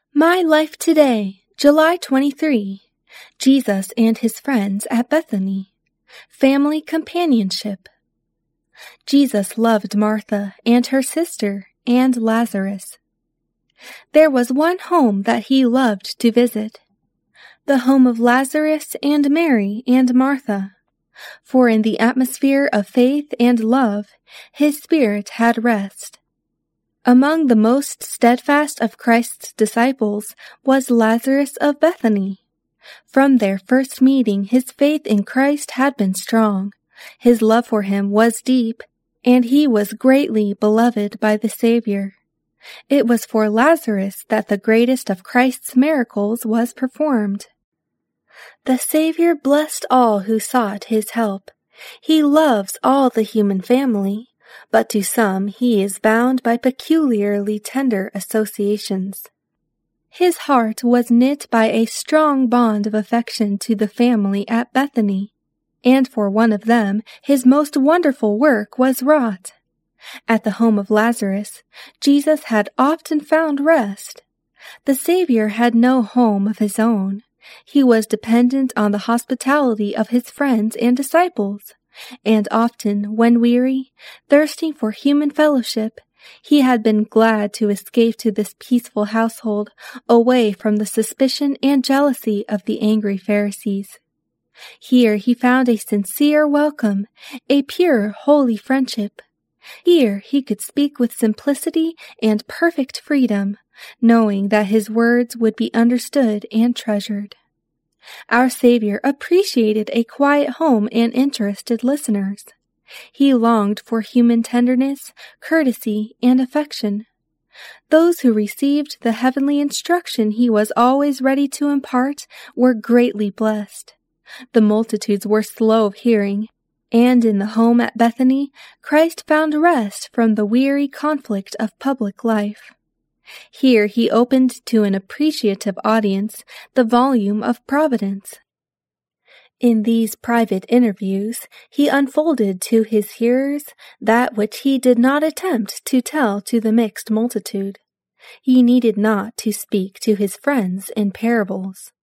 My Life Today, July 23. Jesus and His Friends at Bethany. Family Companionship. Jesus loved Martha and her sister and Lazarus. There was one home that He loved to visit, the home of Lazarus and Mary and Martha, for in the atmosphere of faith and love, His Spirit had rest. Among the most steadfast of Christ's disciples was Lazarus of Bethany. From their first meeting, his faith in Christ had been strong, his love for Him was deep, and he was greatly beloved by the Savior. It was for Lazarus that the greatest of Christ's miracles was performed. The Savior blessed all who sought His help. He loves all the human family, but to some He is bound by peculiarly tender associations. His heart was knit by a strong bond of affection to the family at Bethany, and for one of them His most wonderful work was wrought. At the home of Lazarus, Jesus had often found rest. The Savior had no home of His own. He was dependent on the hospitality of His friends and disciples, and often, when weary, thirsting for human fellowship, He had been glad to escape to this peaceful household, away from the suspicion and jealousy of the angry Pharisees. Here He found a sincere welcome, a pure, holy friendship. Here He could speak with simplicity and perfect freedom, knowing that His words would be understood and treasured. Our Savior appreciated a quiet home and interested listeners. He longed for human tenderness, courtesy, and affection. Those who received the heavenly instruction He was always ready to impart were greatly blessed. The multitudes were slow of hearing, and in the home at Bethany, Christ found rest from the weary conflict of public life. Here He opened to an appreciative audience the volume of Providence. In these private interviews, He unfolded to His hearers that which He did not attempt to tell to the mixed multitude. He needed not to speak to His friends in parables.